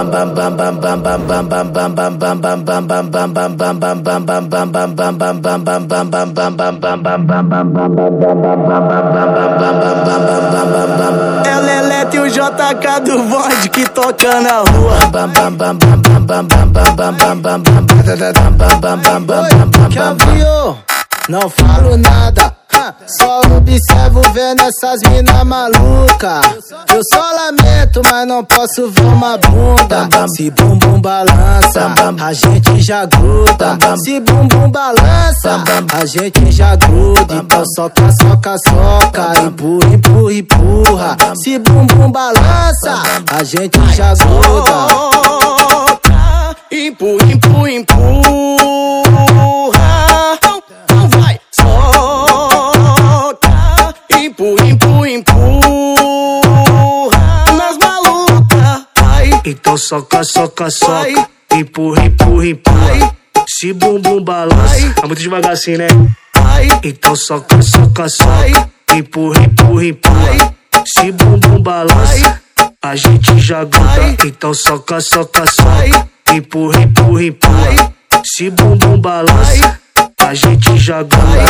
É o Lelete e o JK do bonde que toca na rua. Caviô, não falo nada, só observo vendo essas mina maluca. Eu só lamento, mas não posso ver uma bunda. Se bumbum balança, a gente já gruda. Se bumbum balança, a gente já gruda. Então soca, soca, soca, empurra, empurra, empurra. Se bumbum balança, a gente já gruda. Empurra, empurra, empurra. Então vai, solta. Empurra, empurra, empurra. Nas malucas, vai. Então soca, soca, soca. Empurra, empurra, empurra. Se bumbum balança, tá muito devagar assim, né? Então soca, soca, soca. Empurra, empurra, empurra. Se bumbum balança, a gente já gruda. Então soca, soca, soca. Empurra, empurra, empurra. Se bumbum balança, a gente já gruda.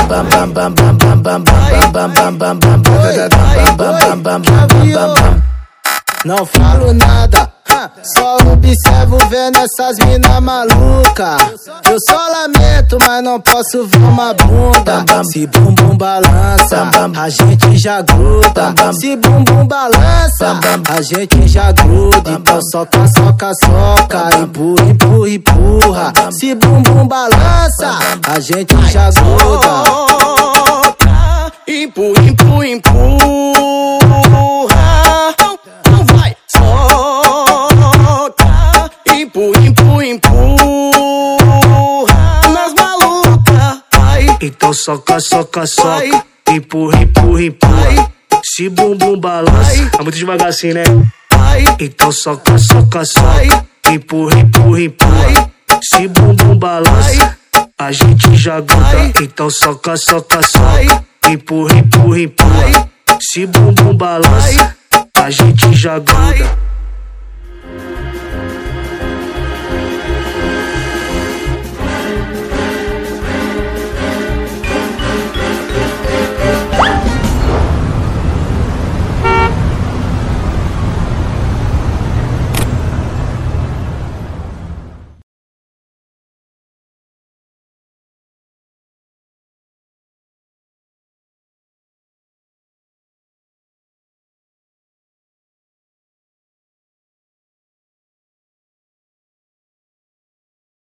Não falo nada, só observo vendo essas mina maluca. Eu só lamento, mas não posso ver uma bunda. Se bumbum balança, a gente já gruda. Se bumbum balança, a gente já gruda. Então soca, soca, soca, empurra, empurra, empurra. Se bumbum balança, a gente já gruda. Empurra, empurra, empurra. Então vai, solta. Empurra, empurra, empurra. Nas malucas, vai. Então soca, soca, soca. Empurra, empurra, empurra. Se bumbum balança, tá muito devagar assim, né? Então soca, soca, soca. Empurra, empurra, empurra. Se bumbum balança, a gente já gruda. Então soca, soca, soca. Empurra, empurra, empurra. Se bumbum balança, a gente já gruda.